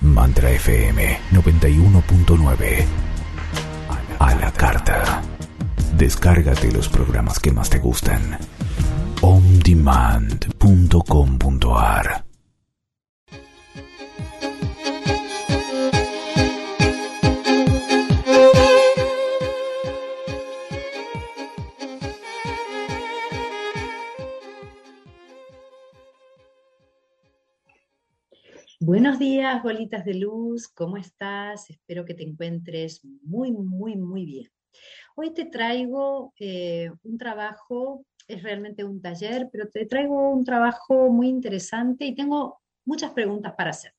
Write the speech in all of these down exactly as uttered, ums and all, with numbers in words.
Mantra F M noventa y uno punto nueve. A la carta. Descárgate los programas que más te gustan. on demand punto com punto a r. Buenos días, bolitas de luz, ¿cómo estás? Espero que te encuentres muy, muy, muy bien. Hoy te traigo eh, un trabajo, es realmente un taller, pero te traigo un trabajo muy interesante y tengo muchas preguntas para hacerte.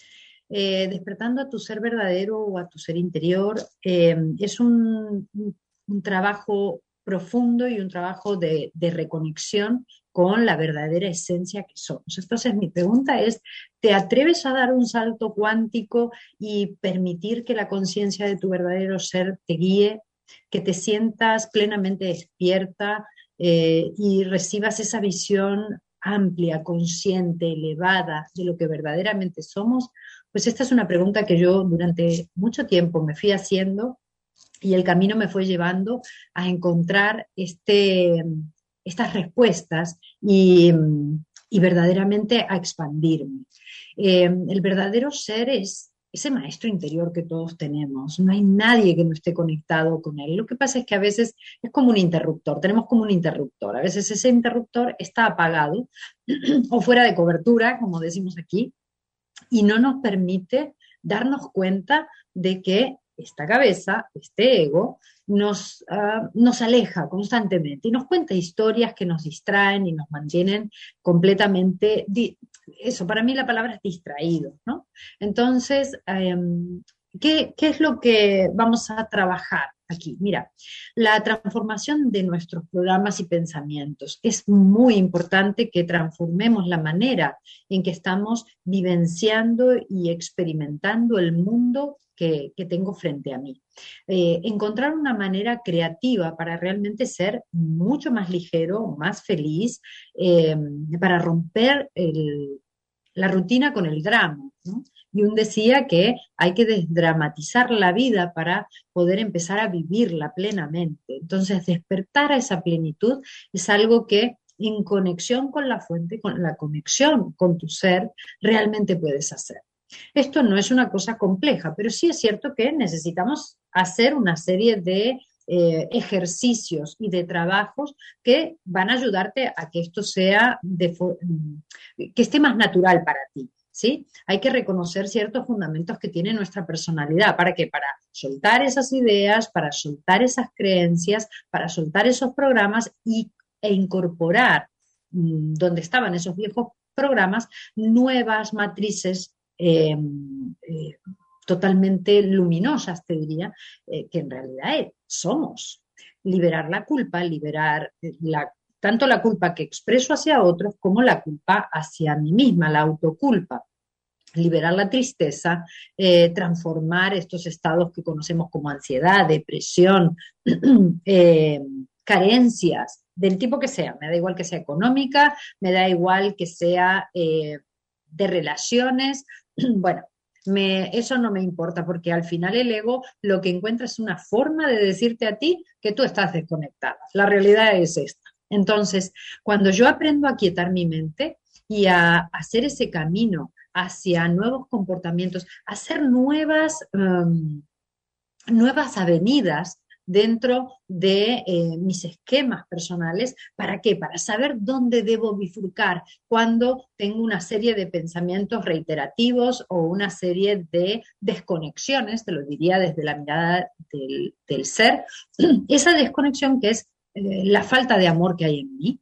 Eh, despertando a tu ser verdadero o a tu ser interior, eh, es un, un, un trabajo profundo y un trabajo de, de reconexión con la verdadera esencia que somos. Entonces mi pregunta es, ¿te atreves a dar un salto cuántico y permitir que la conciencia de tu verdadero ser te guíe, que te sientas plenamente despierta eh, y recibas esa visión amplia, consciente, elevada de lo que verdaderamente somos? Pues esta es una pregunta que yo durante mucho tiempo me fui haciendo y el camino me fue llevando a encontrar este, estas respuestas y, y verdaderamente a expandirme. Eh, el verdadero ser es ese maestro interior que todos tenemos. No hay nadie que no esté conectado con él. Lo que pasa es que a veces es como un interruptor, tenemos como un interruptor. A veces ese interruptor está apagado o fuera de cobertura, como decimos aquí, y no nos permite darnos cuenta de que esta cabeza, este ego, nos, uh, nos aleja constantemente y nos cuenta historias que nos distraen y nos mantienen completamente, di- eso, para mí la palabra es distraídos, ¿no? Entonces, um, ¿qué, qué es lo que vamos a trabajar aquí? Mira, la transformación de nuestros programas y pensamientos. Es muy importante que transformemos la manera en que estamos vivenciando y experimentando el mundo que, que tengo frente a mí. Eh, encontrar una manera creativa para realmente ser mucho más ligero, más feliz, eh, para romper el, la rutina con el drama, ¿no? Jung decía que hay que desdramatizar la vida para poder empezar a vivirla plenamente. Entonces, despertar a esa plenitud es algo que en conexión con la fuente, con la conexión con tu ser, realmente puedes hacer. Esto no es una cosa compleja, pero sí es cierto que necesitamos hacer una serie de eh, ejercicios y de trabajos que van a ayudarte a que esto sea, de, que esté más natural para ti. ¿Sí? Hay que reconocer ciertos fundamentos que tiene nuestra personalidad. ¿Para qué? Para soltar esas ideas, para soltar esas creencias, para soltar esos programas y, e incorporar mmm, donde estaban esos viejos programas, nuevas matrices eh, eh, totalmente luminosas, te diría, eh, que en realidad eh, somos. Liberar la culpa, liberar la tanto la culpa que expreso hacia otros como la culpa hacia mí misma, la autoculpa. Liberar la tristeza, eh, transformar estos estados que conocemos como ansiedad, depresión, eh, carencias, del tipo que sea. Me da igual que sea económica, me da igual que sea eh, de relaciones. Bueno, me, eso no me importa porque al final el ego lo que encuentra es una forma de decirte a ti que tú estás desconectada. La realidad es esta. Entonces, cuando yo aprendo a quietar mi mente y a hacer ese camino hacia nuevos comportamientos, hacer nuevas, um, nuevas avenidas dentro de eh, mis esquemas personales. ¿Para qué? Para saber dónde debo bifurcar cuando tengo una serie de pensamientos reiterativos o una serie de desconexiones, te lo diría desde la mirada del, del ser, esa desconexión que es eh, la falta de amor que hay en mí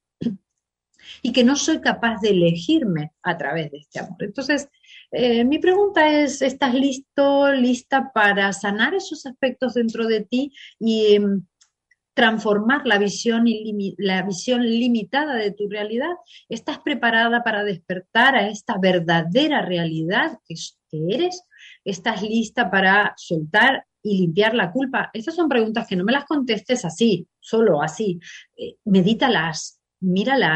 y que no soy capaz de elegirme a través de este amor. Entonces, eh, mi pregunta es, ¿estás listo, lista para sanar esos aspectos dentro de ti y eh, transformar la visión, ilimi- la visión limitada de tu realidad? ¿Estás preparada para despertar a esta verdadera realidad que, que eres? ¿Estás lista para soltar y limpiar la culpa? Estas son preguntas que no me las contestes así, solo así. Eh, medítalas, míralas,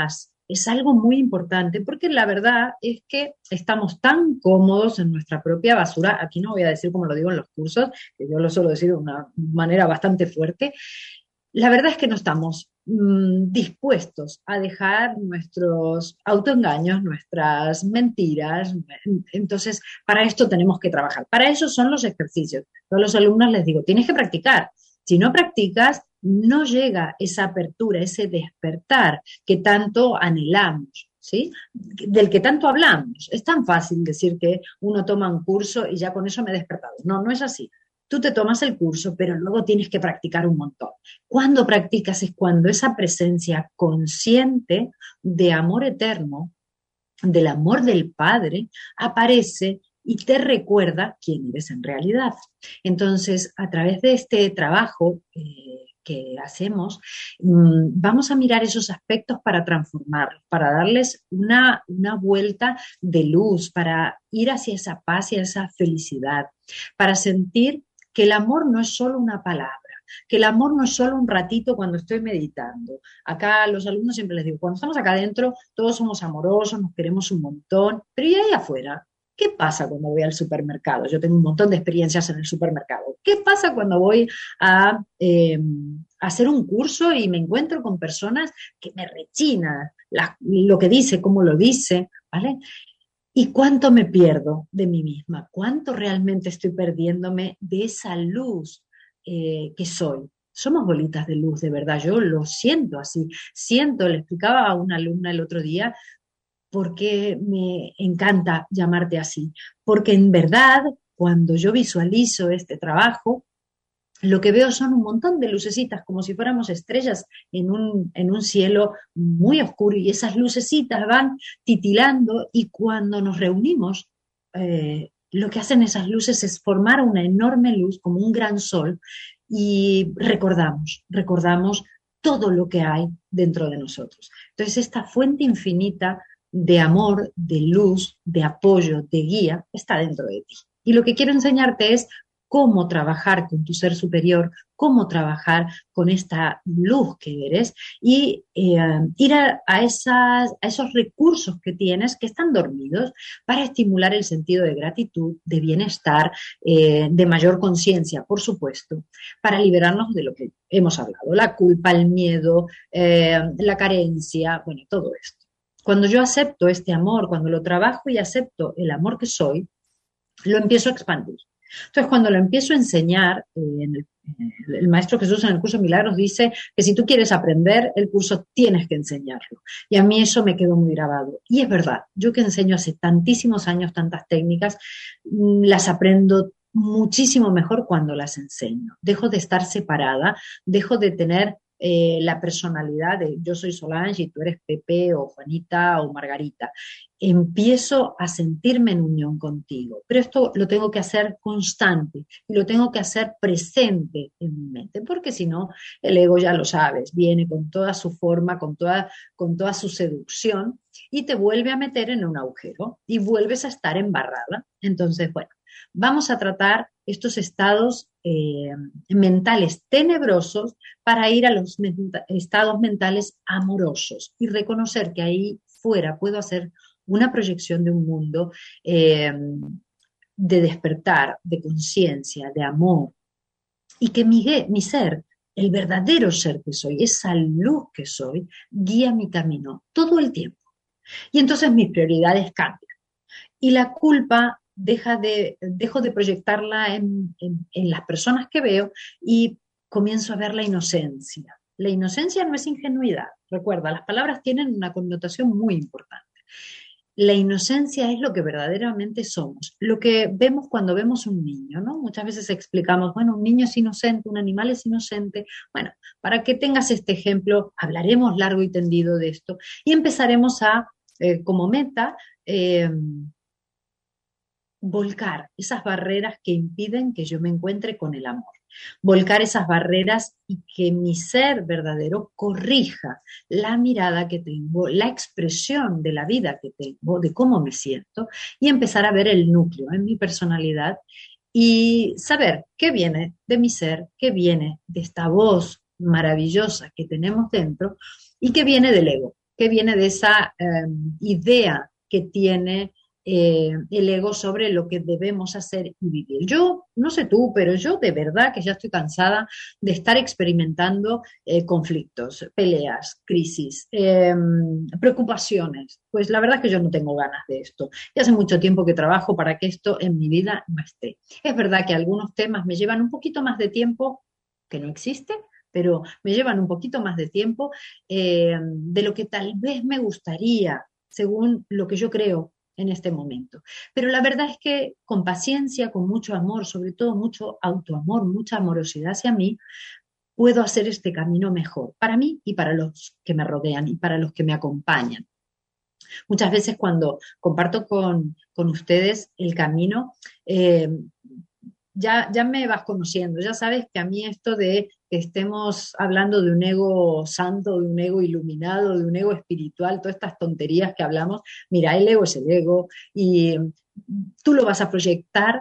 es algo muy importante, porque la verdad es que estamos tan cómodos en nuestra propia basura. Aquí no voy a decir como lo digo en los cursos, que yo lo suelo decir de una manera bastante fuerte. La verdad es que no estamos mmm, dispuestos a dejar nuestros autoengaños, nuestras mentiras. Entonces, para esto tenemos que trabajar. Para eso son los ejercicios. Yo a los alumnos les digo, tienes que practicar. Si no practicas, no llega esa apertura, ese despertar que tanto anhelamos, ¿sí? Del que tanto hablamos. Es tan fácil decir que uno toma un curso y ya con eso me he despertado. No, no es así. Tú te tomas el curso, pero luego tienes que practicar un montón. Cuando practicas es cuando esa presencia consciente de amor eterno, del amor del Padre, aparece y te recuerda quién eres en realidad. Entonces, a través de este trabajo eh, que hacemos, mmm, vamos a mirar esos aspectos para transformarlos, para darles una, una vuelta de luz, para ir hacia esa paz y esa felicidad, para sentir que el amor no es solo una palabra, que el amor no es solo un ratito cuando estoy meditando. Acá a los alumnos siempre les digo, cuando estamos acá adentro, todos somos amorosos, nos queremos un montón, pero ¿y ahí afuera? ¿Qué pasa cuando voy al supermercado? Yo tengo un montón de experiencias en el supermercado. ¿Qué pasa cuando voy a, eh, a hacer un curso y me encuentro con personas que me rechinan la, lo que dice, cómo lo dice, ¿vale? ¿Y cuánto me pierdo de mí misma? ¿Cuánto realmente estoy perdiéndome de esa luz eh, que soy? Somos bolitas de luz, de verdad, yo lo siento así. Siento, le explicaba a una alumna el otro día, porque me encanta llamarte así. Porque en verdad, cuando yo visualizo este trabajo, lo que veo son un montón de lucecitas, como si fuéramos estrellas en un, en un cielo muy oscuro, y esas lucecitas van titilando, y cuando nos reunimos, eh, lo que hacen esas luces es formar una enorme luz, como un gran sol, y recordamos, recordamos todo lo que hay dentro de nosotros. Entonces, esta fuente infinita de amor, de luz, de apoyo, de guía, está dentro de ti. Y lo que quiero enseñarte es cómo trabajar con tu ser superior, cómo trabajar con esta luz que eres, y eh, ir a, a, esas, a esos recursos que tienes que están dormidos para estimular el sentido de gratitud, de bienestar, eh, de mayor conciencia, por supuesto, para liberarnos de lo que hemos hablado, la culpa, el miedo, eh, la carencia, bueno, todo esto. Cuando yo acepto este amor, cuando lo trabajo y acepto el amor que soy, lo empiezo a expandir. Entonces, cuando lo empiezo a enseñar, eh, en el, el Maestro Jesús en el curso de Milagros dice que si tú quieres aprender el curso, tienes que enseñarlo. Y a mí eso me quedó muy grabado. Y es verdad, yo que enseño hace tantísimos años tantas técnicas, las aprendo muchísimo mejor cuando las enseño. Dejo de estar separada, dejo de tener Eh, la personalidad de yo soy Solange y tú eres Pepe o Juanita o Margarita. Empiezo a sentirme en unión contigo, pero esto lo tengo que hacer constante y lo tengo que hacer presente en mi mente, porque si no, el ego, ya lo sabes, viene con toda su forma, con toda, con toda su seducción, y te vuelve a meter en un agujero y vuelves a estar embarrada. Entonces, bueno, vamos a tratar estos estados eh, mentales tenebrosos para ir a los menta- estados mentales amorosos y reconocer que ahí fuera puedo hacer una proyección de un mundo eh, de despertar, de conciencia, de amor, y que mi, mi ser, el verdadero ser que soy, esa luz que soy, guía mi camino todo el tiempo. Y entonces mis prioridades cambian. Y la culpa deja de, dejo de proyectarla en, en, en las personas que veo y comienzo a ver la inocencia. La inocencia no es ingenuidad. Recuerda, las palabras tienen una connotación muy importante. La inocencia es lo que verdaderamente somos, lo que vemos cuando vemos un niño, ¿no? Muchas veces explicamos, bueno, un niño es inocente, un animal es inocente. Bueno, para que tengas este ejemplo, hablaremos largo y tendido de esto y empezaremos a, eh, como meta, eh, volcar esas barreras que impiden que yo me encuentre con el amor. Volcar esas barreras y que mi ser verdadero corrija la mirada que tengo, la expresión de la vida que tengo, de cómo me siento, y empezar a ver el núcleo en mi personalidad y saber qué viene de mi ser, qué viene de esta voz maravillosa que tenemos dentro y qué viene del ego. que viene de esa eh, idea que tiene eh, el ego sobre lo que debemos hacer y vivir. Yo, no sé tú, pero yo de verdad que ya estoy cansada de estar experimentando eh, conflictos, peleas, crisis, eh, preocupaciones. Pues la verdad es que yo no tengo ganas de esto. Y hace mucho tiempo que trabajo para que esto en mi vida no esté. Es verdad que algunos temas me llevan un poquito más de tiempo, que no existe, pero me llevan un poquito más de tiempo eh, de lo que tal vez me gustaría, según lo que yo creo en este momento. Pero la verdad es que con paciencia, con mucho amor, sobre todo mucho autoamor, mucha amorosidad hacia mí, puedo hacer este camino mejor para mí y para los que me rodean y para los que me acompañan. Muchas veces cuando comparto con, con ustedes el camino, eh, ya, ya me vas conociendo, ya sabes que a mí esto de que estemos hablando de un ego santo, de un ego iluminado, de un ego espiritual, todas estas tonterías que hablamos, mira, el ego es el ego y tú lo vas a proyectar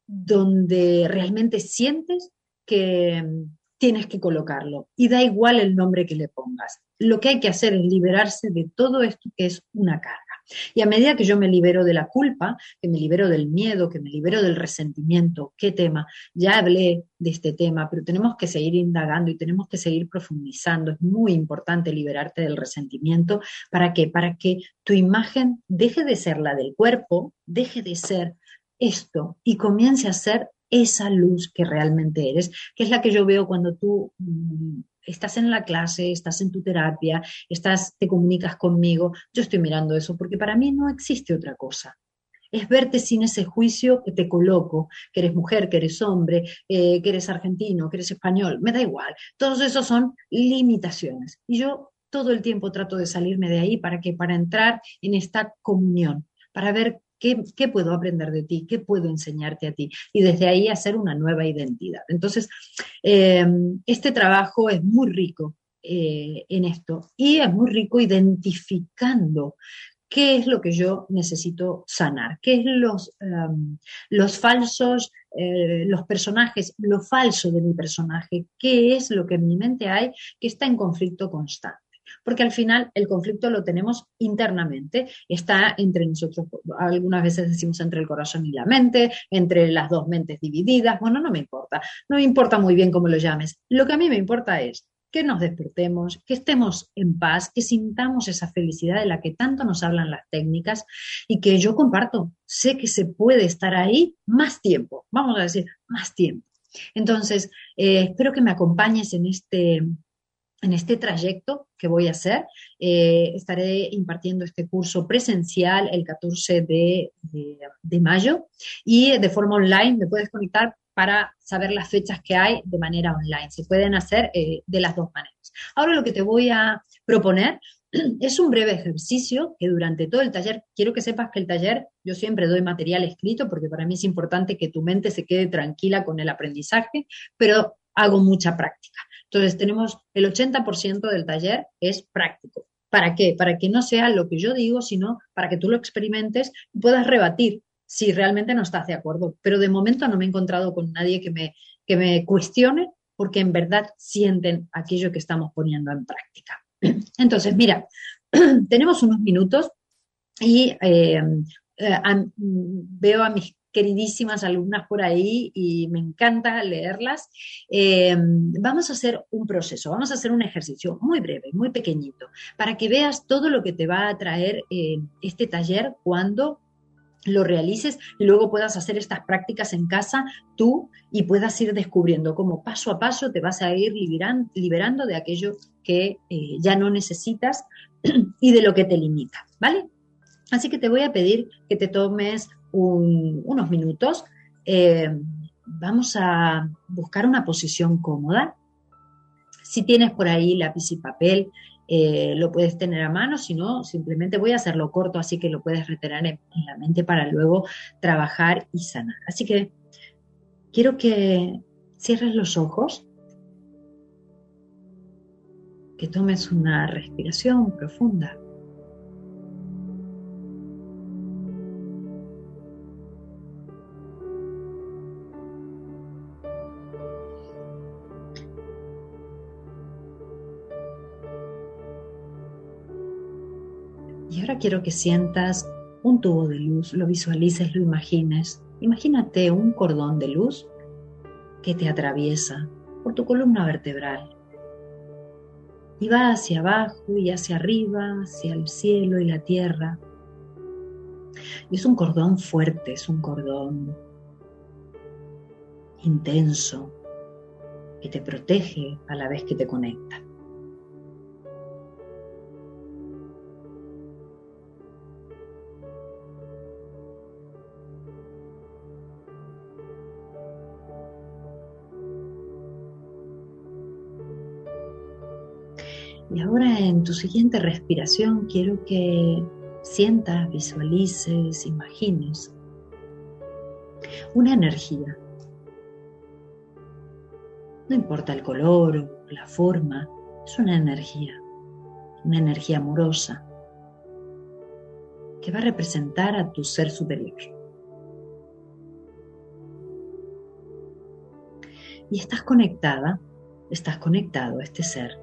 donde realmente sientes que tienes que colocarlo y da igual el nombre que le pongas. Lo que hay que hacer es liberarse de todo esto que es una carga. Y a medida que yo me libero de la culpa, que me libero del miedo, que me libero del resentimiento, ¿qué tema? Ya hablé de este tema, pero tenemos que seguir indagando y tenemos que seguir profundizando. Es muy importante liberarte del resentimiento. ¿Para qué? Para que tu imagen deje de ser la del cuerpo, deje de ser esto y comience a ser esa luz que realmente eres, que es la que yo veo cuando tú mmm, estás en la clase, estás en tu terapia, estás, te comunicas conmigo. Yo estoy mirando eso porque para mí no existe otra cosa. Es verte sin ese juicio que te coloco, que eres mujer, que eres hombre, eh, que eres argentino, que eres español, me da igual. Todos esos son limitaciones. Y yo todo el tiempo trato de salirme de ahí para que para entrar en esta comunión, para ver qué, qué puedo aprender de ti, qué puedo enseñarte a ti y desde ahí hacer una nueva identidad. Entonces, eh, este trabajo es muy rico eh, en esto y es muy rico identificando qué es lo que yo necesito sanar, qué es los, um, los falsos, eh, los personajes, lo falso de mi personaje, qué es lo que en mi mente hay que está en conflicto constante. Porque al final el conflicto lo tenemos internamente, está entre nosotros, algunas veces decimos entre el corazón y la mente, entre las dos mentes divididas, bueno, no me importa, no me importa muy bien cómo lo llames, lo que a mí me importa es que nos despertemos, que estemos en paz, que sintamos esa felicidad de la que tanto nos hablan las técnicas y que yo comparto, sé que se puede estar ahí más tiempo, vamos a decir, más tiempo. Entonces, eh, espero que me acompañes en este en este trayecto que voy a hacer. Eh, estaré impartiendo este curso presencial el catorce de, de, de mayo y de forma online me puedes conectar para saber las fechas que hay de manera online. Se pueden hacer eh, de las dos maneras. Ahora lo que te voy a proponer es un breve ejercicio que durante todo el taller, quiero que sepas que el taller, yo siempre doy material escrito porque para mí es importante que tu mente se quede tranquila con el aprendizaje, pero hago mucha práctica. Entonces tenemos el ochenta por ciento del taller es práctico. ¿Para qué? Para que no sea lo que yo digo, sino para que tú lo experimentes y puedas rebatir si realmente no estás de acuerdo. Pero de momento no me he encontrado con nadie que me, que me cuestione porque en verdad sienten aquello que estamos poniendo en práctica. Entonces, mira, tenemos unos minutos y eh, eh, a, veo a mis queridísimas alumnas por ahí y me encanta leerlas. Eh, vamos a hacer un proceso, vamos a hacer un ejercicio muy breve, muy pequeñito, para que veas todo lo que te va a traer eh, este taller cuando lo realices y luego puedas hacer estas prácticas en casa tú y puedas ir descubriendo cómo paso a paso te vas a ir liberando, liberando de aquello que eh, ya no necesitas y de lo que te limita, ¿vale? Así que te voy a pedir que te tomes un, unos minutos. Eh, vamos a buscar una posición cómoda. Si tienes por ahí lápiz y papel, eh, lo puedes tener a mano, si no, simplemente voy a hacerlo corto, así que lo puedes retener en, en la mente para luego trabajar y sanar. Así que quiero que cierres los ojos, que tomes una respiración profunda. ahora quiero que sientas un tubo de luz, lo visualices, lo imagines. Imagínate un cordón de luz que te atraviesa por tu columna vertebral y va hacia abajo y hacia arriba, hacia el cielo y la tierra. Y es un cordón fuerte, es un cordón intenso que te protege a la vez que te conecta. Y ahora en tu siguiente respiración quiero que sientas, visualices, imagines una energía. No importa el color o la forma, es una energía, una energía amorosa que va a representar a tu ser superior. Y estás conectada, estás conectado a este ser.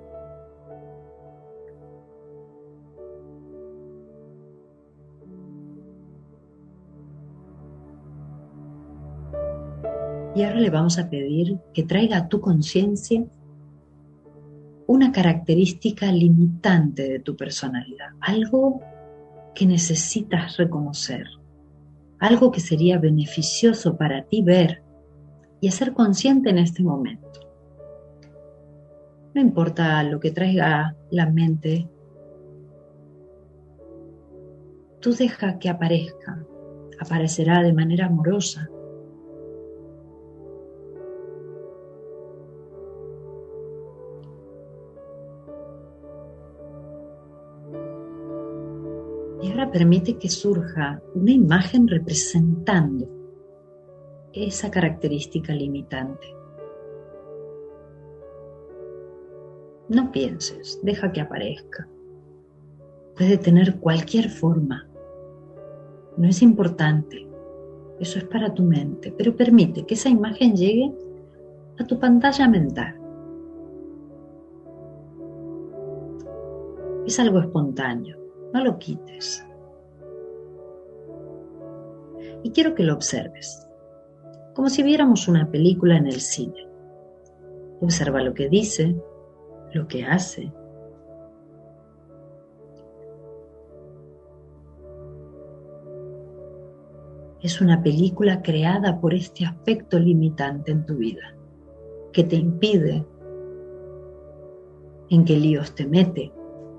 Y ahora le vamos a pedir que traiga a tu conciencia una característica limitante de tu personalidad, algo que necesitas reconocer, algo que sería beneficioso para ti ver y hacer consciente en este momento. No importa lo que traiga la mente, tú deja que aparezca, aparecerá de manera amorosa. Y ahora permite que surja una imagen representando esa característica limitante. No pienses, deja que aparezca. Puede tener cualquier forma. No es importante. Eso es para tu mente. Pero permite que esa imagen llegue a tu pantalla mental. Es algo espontáneo. No lo quites. Y quiero que lo observes, como si viéramos una película en el cine. Observa lo que dice, lo que hace. Es una película creada por este aspecto limitante en tu vida, que te impide, en qué líos te mete.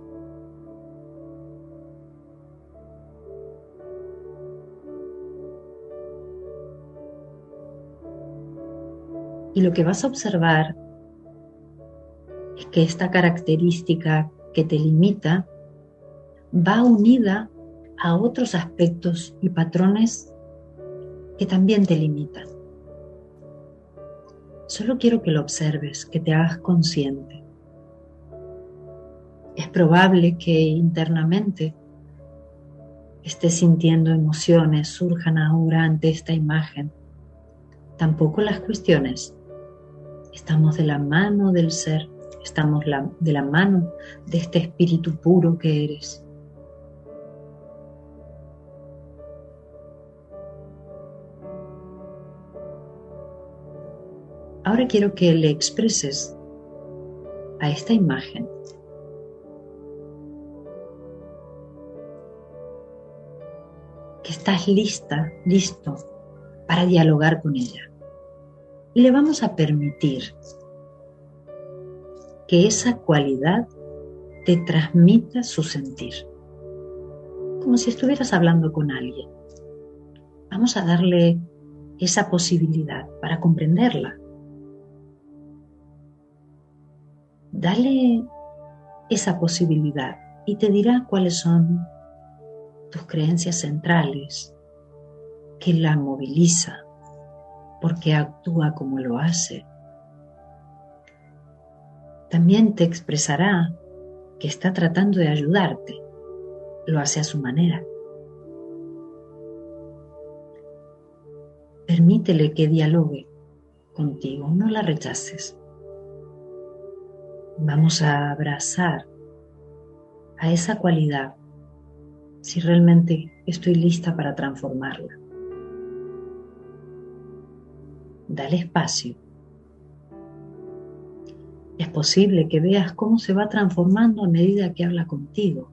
Y lo que vas a observar es que esta característica que te limita va unida a otros aspectos y patrones que también te limitan. Solo quiero que lo observes, que te hagas consciente. Es probable que internamente estés sintiendo emociones, surjan ahora ante esta imagen. Tampoco las cuestiones. Estamos de la mano del ser, estamos la, de la mano de este espíritu puro que eres. Ahora quiero que le expreses a esta imagen que estás lista, listo para dialogar con ella. Y le vamos a permitir que esa cualidad te transmita su sentir, como si estuvieras hablando con alguien. Vamos a darle esa posibilidad para comprenderla. Dale esa posibilidad y te dirá cuáles son tus creencias centrales, que la moviliza, por qué actúa como lo hace. También te expresará que está tratando de ayudarte, lo hace a su manera. Permítele que dialogue contigo, no la rechaces. Vamos a abrazar a esa cualidad si realmente estoy lista para transformarla. Dale espacio. Es posible que veas cómo se va transformando a medida que habla contigo.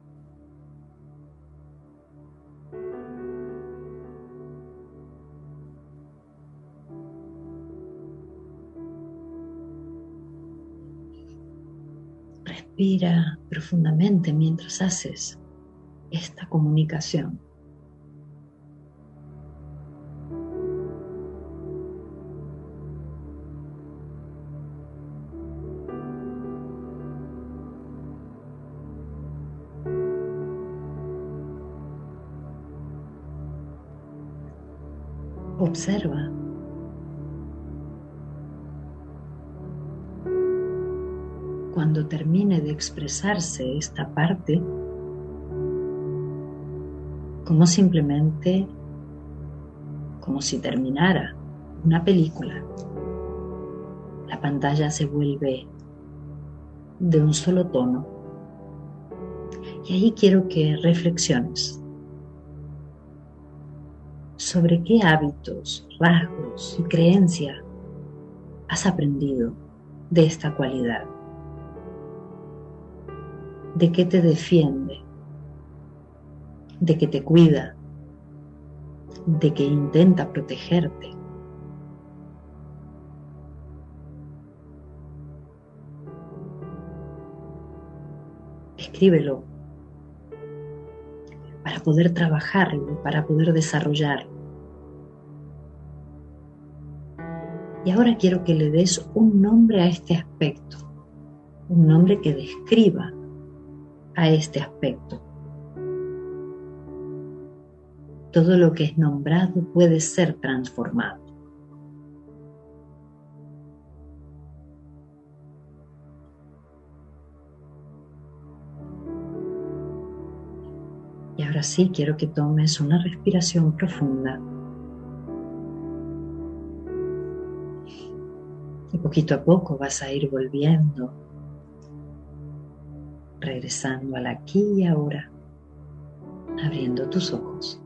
Respira profundamente mientras haces esta comunicación. Observa. Cuando termine de expresarse esta parte, como simplemente, como si terminara una película, la pantalla se vuelve de un solo tono. Y ahí quiero que reflexiones sobre qué hábitos, rasgos y creencias has aprendido de esta cualidad. ¿De qué te defiende? ¿De qué te cuida? ¿De qué intenta protegerte? Escríbelo para poder trabajarlo, para poder desarrollarlo. Y ahora quiero que le des un nombre a este aspecto, un nombre que describa a este aspecto. Todo lo que es nombrado puede ser transformado. Y ahora sí quiero que tomes una respiración profunda. Y poquito a poco vas a ir volviendo, regresando al aquí y ahora, abriendo tus ojos.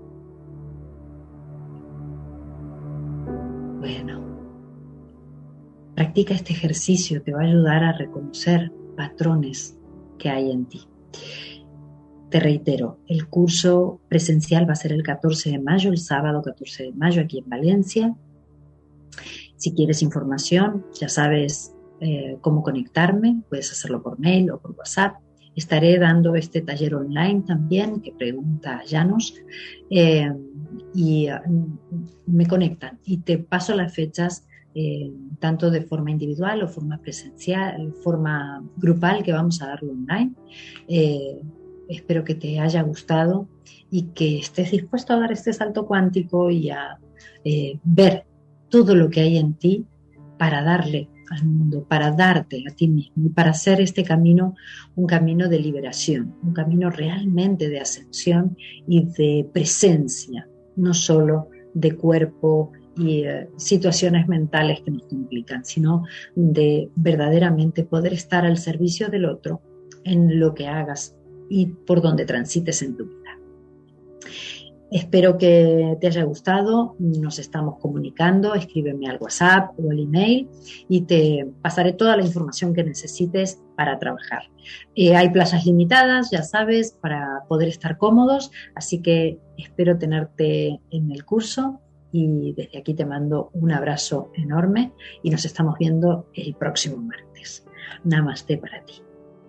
Bueno, practica este ejercicio, te va a ayudar a reconocer patrones que hay en ti. Te reitero, el curso presencial va a ser el catorce de mayo, el sábado catorce de mayo aquí en Valencia. Si quieres información, ya sabes eh, cómo conectarme, puedes hacerlo por mail o por WhatsApp. Estaré dando este taller online también, que pregunta Llanos, eh, y uh, me conectan y te paso las fechas eh, tanto de forma individual o forma presencial, forma grupal, que vamos a darlo online. Eh, espero que te haya gustado y que estés dispuesto a dar este salto cuántico y a eh, ver todo lo que hay en ti para darle al mundo, para darte a ti mismo y para hacer este camino un camino de liberación, un camino realmente de ascensión y de presencia, no solo de cuerpo y eh, situaciones mentales que nos complican, sino de verdaderamente poder estar al servicio del otro en lo que hagas y por donde transites en tu vida. Espero que te haya gustado, nos estamos comunicando, escríbeme al WhatsApp o al email y te pasaré toda la información que necesites para trabajar. Eh, hay plazas limitadas, ya sabes, para poder estar cómodos, así que espero tenerte en el curso y desde aquí te mando un abrazo enorme y nos estamos viendo el próximo martes. Namaste para ti.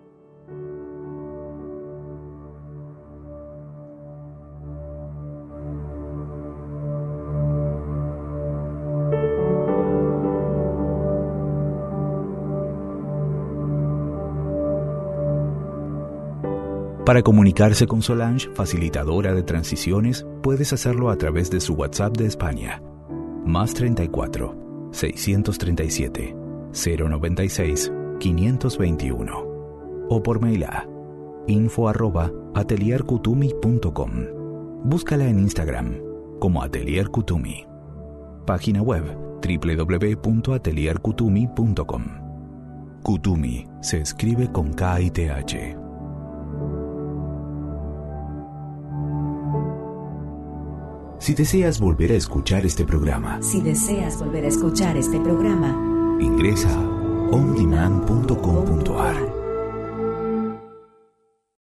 Para comunicarse con Solange, facilitadora de transiciones, puedes hacerlo a través de su WhatsApp de España, más treinta y cuatro, seiscientos treinta y siete, cero noventa y seis, quinientos veintiuno, o por mail a info arroba atelierkutumi punto com. Búscala en Instagram como Atelier Kutumi. Página web doble u doble u doble u punto atelier kutumi punto com. Kutumi se escribe con K y T H. Si deseas volver a escuchar este programa, Si deseas volver a escuchar este programa, ingresa a on demand punto com punto a r.